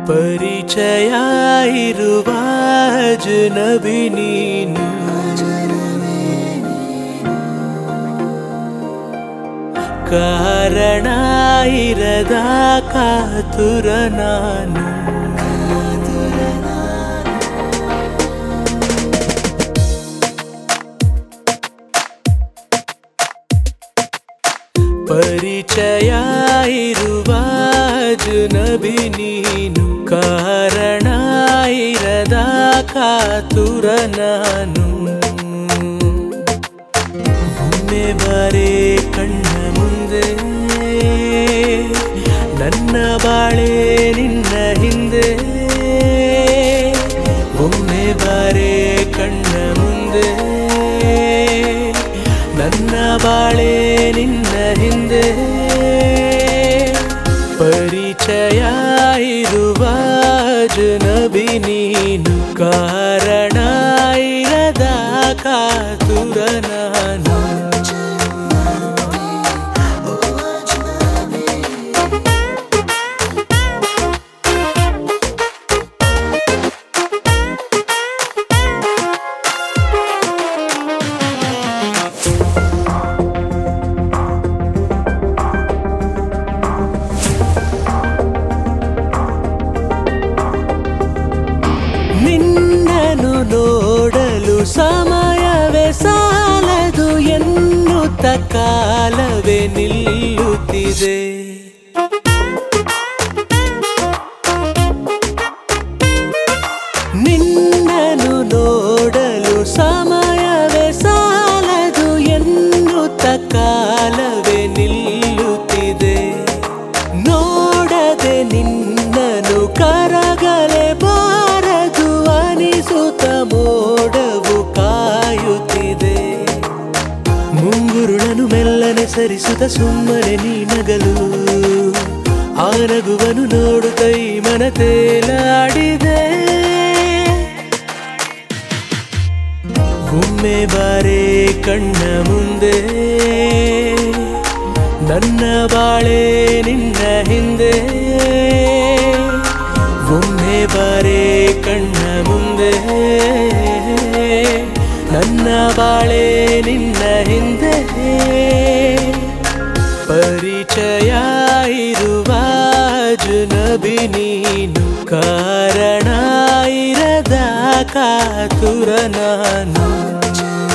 ಪರಿಚಯ ಇರುವ ಅಜನಬಿ ನೀನು ಕಾರಣ ಇರದ ಕಾತುರ ನಾನು ಪರಿಚಯ ಇರುವ ಅಜನಬಿ ನೀನು ಕಾರಣ ಇರದ ಕಾತುರ ನಾನು ಒಮ್ಮೆ ಬಾರೆ ಕಣ್ಣ ಮುಂದೆ ನನ್ನ ಬಾಳೆ ನಿನ್ನ ಹಿಂದೆ ಒಮ್ಮೆ ಬಾರೆ ಕಣ್ಣ ಮುಂದೆ ನನ್ನ ಬಾಳೆ ನಿನ್ನ ಹಿಂದೆ ಪರಿಚಯ ಇರುವ ಅಜನಬಿ ನೀನು ಕಾರಣ ಇರದ ಕಾತುರ ನಾನು ನಿನ್ನನ್ನು ನೋಡಲು ಸಮಯವೇ ಸಾಲದು ಎನ್ನುತ್ತ ಕಾಲವೇ ನಿಲ್ಲುತ್ತಿದೆ ನಿನ್ನನ್ನು ನೋಡಲು ಸಮಯವೇ ಸಾಲದು ಎನ್ನುತ್ತ ಕಾಲವೇ ನಿಲ್ಲುತ್ತಿದೆ ನೋಡದೆ ನಿನ್ನನ್ನು ಕರಗಲೆ ಬಾರದು ಅನಿಸುತ್ತ ಮೋಡವು ಕಾಯುತ್ತಿದೆ ಮುಂಗುರುಳನು ಮೆಲ್ಲನೆ ಸರಿಸುತ್ತ ಸುಮ್ಮನೆ ನೀನಗಲು ಆ ನಗುವನು ನೋಡುತ್ತ ಈ ಮನ ತೇಲಾಡಿದೆ ಒಮ್ಮೆ ಬಾರೆ ಕಣ್ಣ ಮುಂದೆ ನನ್ನ ಬಾಳೆ ನಿನ್ನ ಹಿಂದೆ ಒಮ್ಮೆ ಬಾರೆ ಕಣ್ಣ ಮುಂದೆ ನನ್ನ ಬಾಳೆ ನಿನ್ನ ಹಿಂದೆ ಪರಿಚಯ ಇರುವ ಅಜನಬಿ ನೀನು ಕಾರಣ ಇರದ ಕಾತುರ ನಾನು